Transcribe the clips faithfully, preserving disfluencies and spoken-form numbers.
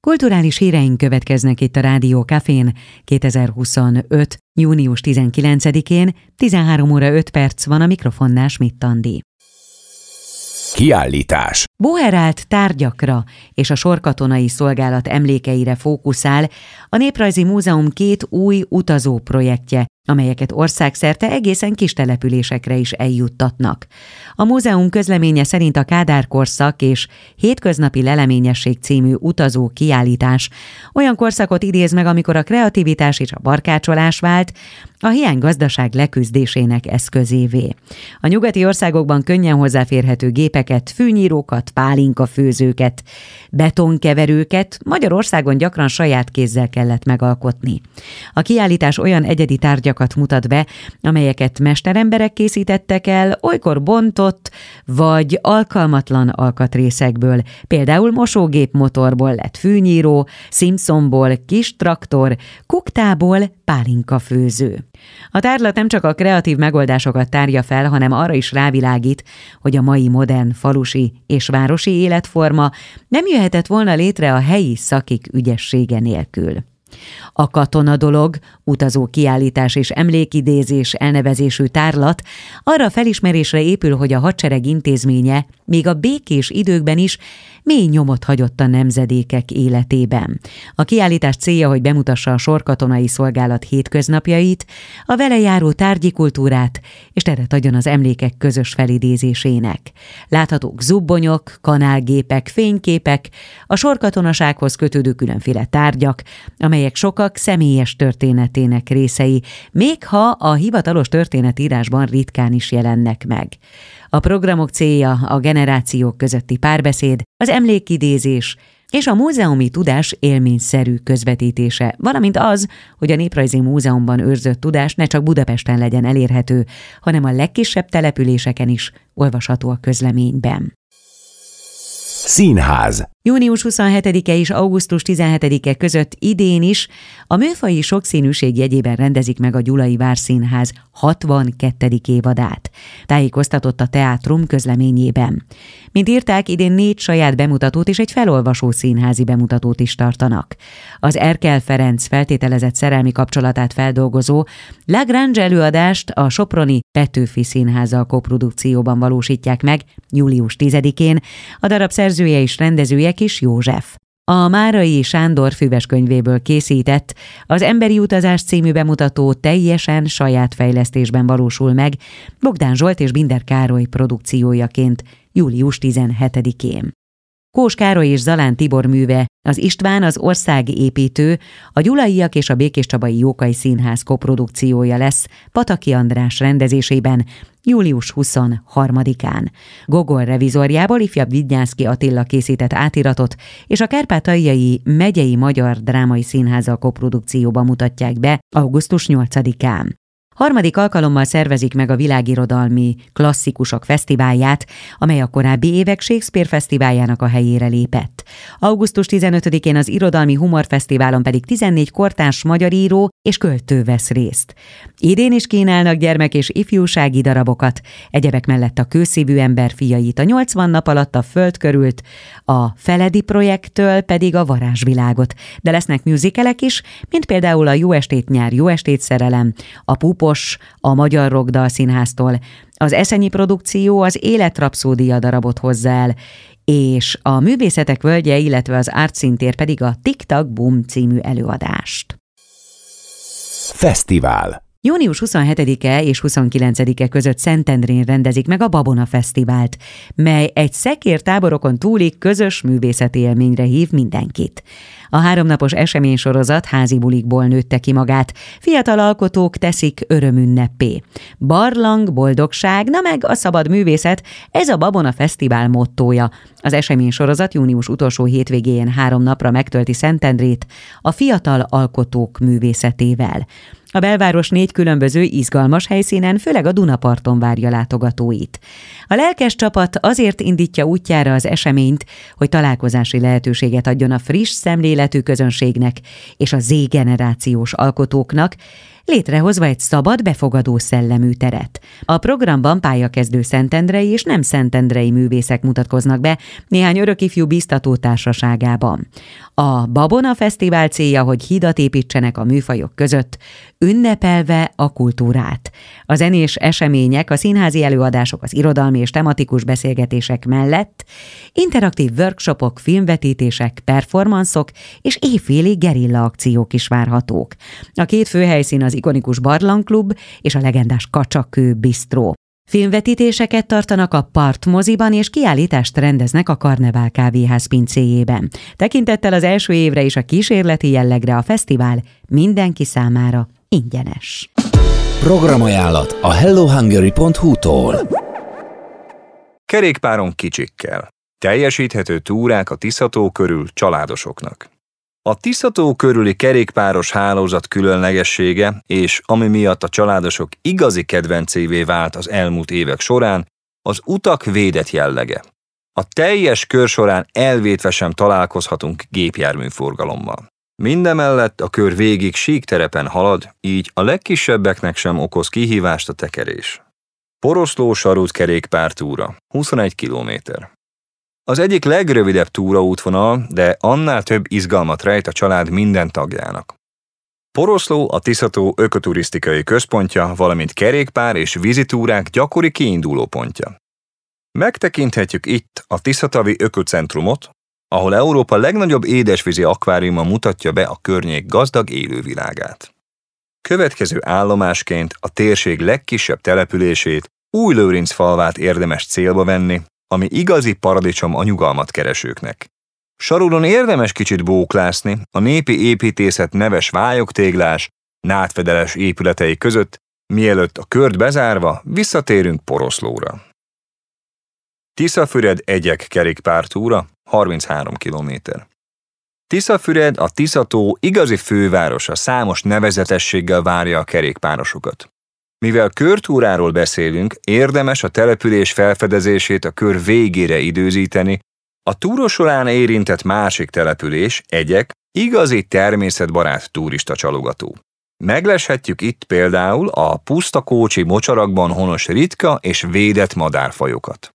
Kulturális híreink következnek itt a Rádió Cafén kétezer-huszonöt. június tizenkilencedikén, tizenhárom óra öt perc van, a mikrofonnál Schmidt Andi. Kiállítás. Boherált tárgyakra és a sorkatonai szolgálat emlékeire fókuszál a Néprajzi Múzeum két új utazó projektje, amelyeket országszerte egészen kis településekre is eljuttatnak. A múzeum közleménye szerint a Kádár-korszak és Hétköznapi leleményesség című utazó kiállítás olyan korszakot idéz meg, amikor a kreativitás és a barkácsolás vált a hiánygazdaság leküzdésének eszközévé. A nyugati országokban könnyen hozzáférhető gépeket, fűnyírókat, pálinkafőzőket, betonkeverőket Magyarországon gyakran saját kézzel kellett megalkotni. A kiállítás olyan egyedi tárgyakat mutat be, amelyeket mesteremberek készítettek el, olykor bontott vagy alkalmatlan alkatrészekből, például mosógépmotorból lett fűnyíró, Simpsonból kis traktor, kuktából pálinkafőző. A tárlat nem csak a kreatív megoldásokat tárja fel, hanem arra is rávilágít, hogy a mai modern falusi és városi életforma nem jöhetett volna létre a helyi szakik ügyessége nélkül. A Katona dolog, utazó kiállítás és emlékidézés elnevezésű tárlat arra felismerésre épül, hogy a hadsereg intézménye még a békés időkben is mély nyomot hagyott a nemzedékek életében. A kiállítás célja, hogy bemutassa a sorkatonai szolgálat hétköznapjait, a vele járó tárgyi kultúrát, és teret adjon az emlékek közös felidézésének. Láthatók zubbonyok, kanálgépek, fényképek, a sorkatonasághoz kötődő különféle tárgyak, amelyek sokak személyes történetének részei, még ha a hivatalos történetírásban ritkán is jelennek meg. A programok célja a generációk közötti párbeszéd, az emlékidézés és a múzeumi tudás élményszerű közvetítése, valamint az, hogy a Néprajzi Múzeumban őrzött tudás ne csak Budapesten legyen elérhető, hanem a legkisebb településeken is olvasható a közleményben. Színház. június huszonhetedike és augusztus tizenhetedike között idén is a műfaji sokszínűség jegyében rendezik meg a Gyulai Várszínház hatvankettedik évadát, tájékoztatott a teátrum közleményében. Mint írták, idén négy saját bemutatót és egy felolvasó színházi bemutatót is tartanak. Az Erkel Ferenc feltételezett szerelmi kapcsolatát feldolgozó La Grange előadást a soproni Petőfi Színházzal koprodukcióban valósítják meg július tizedikén, a darab szerzője és rendezője Kis József. A Márai Sándor füveskönyvéből készített, az Emberi utazás című bemutató teljesen saját fejlesztésben valósul meg Bogdán Zsolt és Binder Károly produkciójaként július tizenhetedikén. Kós Károly és Zalán Tibor műve, az István az országépítő, a Gyulaiak és a Békéscsabai Jókai Színház koprodukciója lesz Pataki András rendezésében július huszonharmadikán. Gogol revizorjából ifjabb Vidnyánszky Attila készített átiratot, és a Kárpátaljai Megyei Magyar Drámai Színházzal koprodukcióban mutatják be augusztus nyolcadikán. Harmadik alkalommal szervezik meg a Világirodalmi Klasszikusok Fesztiválját, amely a korábbi évek Shakespeare Fesztiváljának a helyére lépett. augusztus tizenötödikén az Irodalmi Humor Fesztiválon pedig tizennégy kortárs magyar író és költő vesz részt. Idén is kínálnak gyermek- és ifjúsági darabokat, egyebek mellett a Kőszívű ember fiait, a nyolcvan nap alatt a föld körült, a Feledi projekttől pedig a Varázsvilágot, de lesznek musicalek is, mint például a Jó estét nyár, Jó estét szerelem, a Pupos, a Magyar Rockdal Színháztól, az Eszenyi produkció az Életrapszódia darabot hozza el, és a Művészetek völgye, illetve az Artszintér pedig a Tik-tak Bum című előadást. Fesztivál. június huszonhetedike és huszonkilencedike között Szentendrén rendezik meg a Babona Fesztivált, mely egy szekértáborokon túli közös művészeti élményre hív mindenkit. A háromnapos eseménysorozat házi bulikból nőtte ki magát, fiatal alkotók teszik örömünneppé. Barlang, boldogság, na meg a szabad művészet, ez a Babona Fesztivál mottója. Az eseménysorozat június utolsó hétvégén három napra megtölti Szentendrét a fiatal alkotók művészetével. A belváros négy különböző izgalmas helyszínen, főleg a Dunaparton várja látogatóit. A lelkes csapat azért indítja útjára az eseményt, hogy találkozási lehetőséget adjon a friss szemléletű közönségnek és a Z-generációs alkotóknak, létrehozva egy szabad, befogadó szellemű teret. A programban pályakezdő szentendrei és nem szentendrei művészek mutatkoznak be néhány örökifjú biztató társaságában. A Babona Fesztivál célja, hogy hidat építsenek a műfajok között, ünnepelve a kultúrát. A zenés események, a színházi előadások, az irodalmi és tematikus beszélgetések mellett interaktív workshopok, filmvetítések, performanszok és éjféli gerilla akciók is várhatók. A két főhelyszín az ikonikus Barlangklub és a legendás Kacsakő Bistró. Filmvetítéseket tartanak a Part moziban, és kiállítást rendeznek a Karnevál kávéház pincéjében. Tekintettel az első évre és a kísérleti jellegre a fesztivál mindenki számára ingyenes. Programajánlat a hello hungary pont hu-tól. Kerékpáron kicsikkel. Teljesíthető túrák a Tisza-tó körül családosoknak. A Tisza-tó körüli kerékpáros hálózat különlegessége, és ami miatt a családosok igazi kedvencévé vált az elmúlt évek során, az utak védett jellege. A teljes kör során elvétve sem találkozhatunk gépjárműforgalommal. Mindemellett a kör végig síkterepen halad, így a legkisebbeknek sem okoz kihívást a tekerés. Poroszló-Sarút kerékpártúra, huszonegy kilométer. Az egyik legrövidebb túraútvonal, de annál több izgalmat rejt a család minden tagjának. Poroszló a Tisza-tó ökoturisztikai központja, valamint kerékpár és vízitúrák gyakori kiindulópontja. Megtekinthetjük itt a Tiszatavi Ökocentrumot, ahol Európa legnagyobb édesvízi akváriuma mutatja be a környék gazdag élővilágát. Következő állomásként a térség legkisebb települését, Újlőrincfalvát érdemes célba venni, ami igazi paradicsom a nyugalmat keresőknek. Sarudon érdemes kicsit bóklászni a népi építészet neves vályogtéglás, nádfedeles épületei között, mielőtt a kört bezárva visszatérünk Poroszlóra. Tiszafüred Egyek kerékpártúra, harminchárom kilométer. Tiszafüred a Tisza-tó igazi fővárosa, számos nevezetességgel várja a kerékpárosokat. Mivel körtúráról beszélünk, érdemes a település felfedezését a kör végére időzíteni, a túra során érintett másik település, Egyek, igazi természetbarát turista csalogató. Megleshetjük itt például a pusztakócsi mocsarakban honos ritka és védett madárfajokat.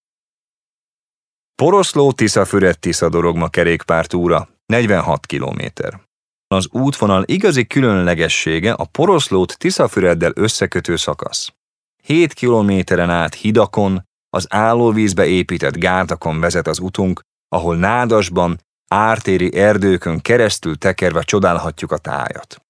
Poroszló-Tiszafüred-Tiszadorogma kerékpártúra, negyvenhat kilométer. Az útvonal igazi különlegessége a Poroszlót Tiszafüreddel összekötő szakasz. hét kilométeren át hidakon, az állóvízbe épített gátakon vezet az utunk, ahol nádasban, ártéri erdőkön keresztül tekerve csodálhatjuk a tájat.